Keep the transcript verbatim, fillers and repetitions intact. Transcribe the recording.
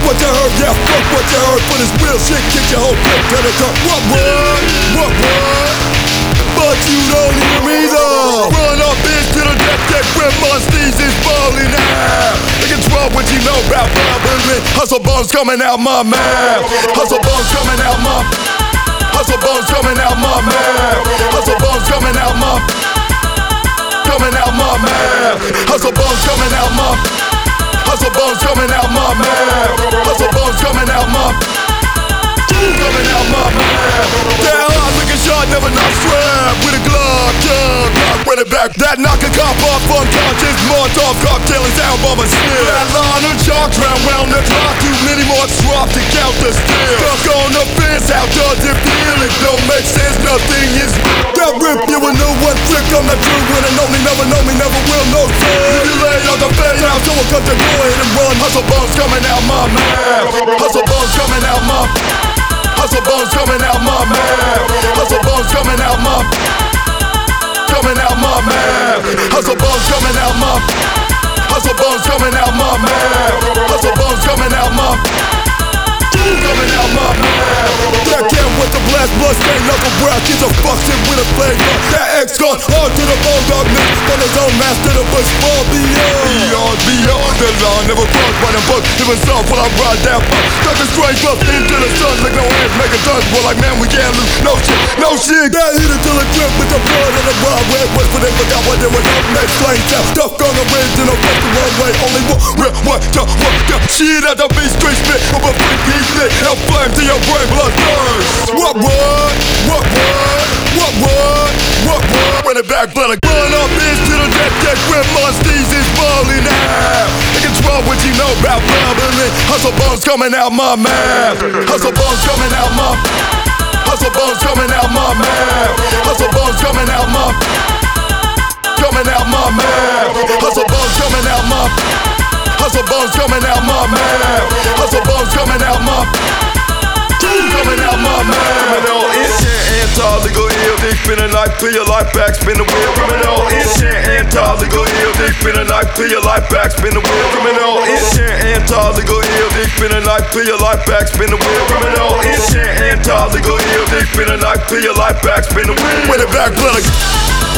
what you heard, yeah, fuck what you heard. For this real shit, kick your whole clip to the cup. What, what, what, what? But you don't hear me though. Run up bitch to the death deck where Monsteez is balling out. They control what you know about bubbling. Hustle bones coming out my mouth. Hustle bones coming out my Hustle bones coming out my mouth. Hustle bones coming out my Coming out my mouth. Hustle bones coming out my Hustle bones coming out my mouth. Hustle bones coming out my Coming out my mouth. Down hard looking shot, never not strap. With a Glock, yeah, Glock, run it back. That knock a cop off, unconscious. Molotov cocktail and sound bomb a sniff. That line of chalk round round the clock. Too many more drop to count the still. Stuck on the fence, how does it feel? It don't make sense, nothing is that rip, you will know one trick. I'm not true when and only never know me, never will, no fun. You lay on the bed now, someone cut the door in and run. Hustle bones coming out my mouth. Hustle bones coming out my Hustle bones coming out my mouth. Hustle bones coming out my Coming out my mouth. Hustle bones coming out my Hustle bones coming out my mouth. Hustle bones coming out my Coming out my mouth. That can with the blast, blood stain, knuckle breath. Kids are fucked in with a flavor. That X gun hard to the bone dog nigga. From his own master the bush fall beyond. Beyond, beyond the line. Never cross by the buck. Even soft while I ride that fuck. Ducking straight up into the sun. Like no hands making tons. Well like man we can't lose. No shit, no shit. That hit it till it drip with the blood of the wild red west. But they forgot what they was up next. Flame down. Duck on the ridge and a fuck the runway. Only one real one to one the shit at the beat straight spit. Of a freak heat lit. Help flame to your brain blood burns. What what? What what? What what? What what? Run it back, blood. Run up bitch to the deck deck where Monsteez is balling out. They control what you know about bubbling. Hustle bones coming out my mouth. Hustle bones coming out my Hustle bones coming out my mouth. Hustle bones coming out my Coming out my mouth. Hustle bones coming out my Hustle bones coming out my mouth. Hustle bones coming out my Coming out my mouth. Criminal intent, anti-legal ill. Dick spin a knife to your life back, spin the wheel. Criminal intent, anti-legal ill. Dick spin a knife to your life back, spin the wheel. Criminal intent, anti-legal ill. Dick spin a knife to your life back, spin the wheel. Criminal intent, anti-legal ill. Dick spin a knife to your life back, spin the wheel. Win it back, blood.